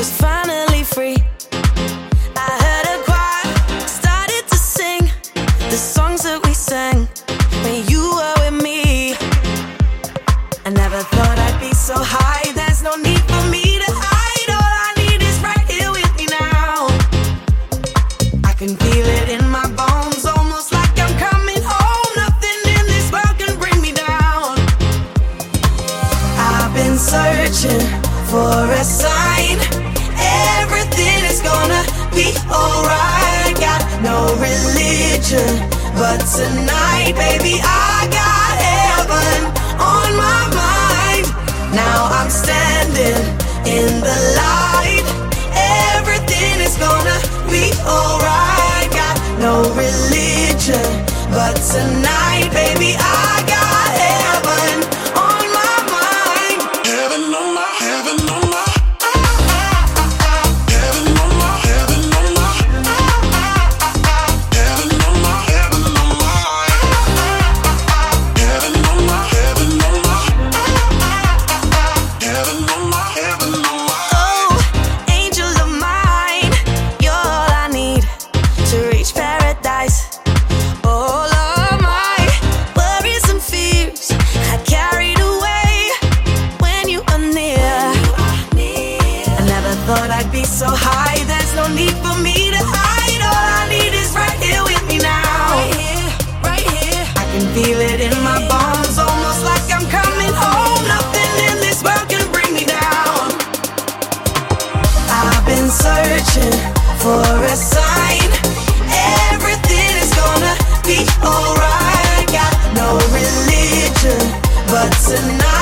was finally free. I heard a choir started to sing the songs that we sang when you were with me. I never thought I'd be so high. There's no need for me to hide. All I need is right here with me now. I can feel it in my bones, almost like I'm coming home. Nothing in this world can bring me down. I've been searching for a sign. Everything is gonna be alright. Got no religion, but tonight, baby, I got heaven on my mind. Now I'm standing in the light. Everything is gonna be alright. Got no religion, but tonight, baby, I got heaven on my mind. Heaven on my, heaven on my. Thought I'd be so high. There's no need for me to hide. All I need is right here with me now. Right here, right here. I can feel it in my bones, almost like I'm coming home. Nothing in this world can bring me down. I've been searching for a sign. Everything is gonna be alright. Got no religion, but tonight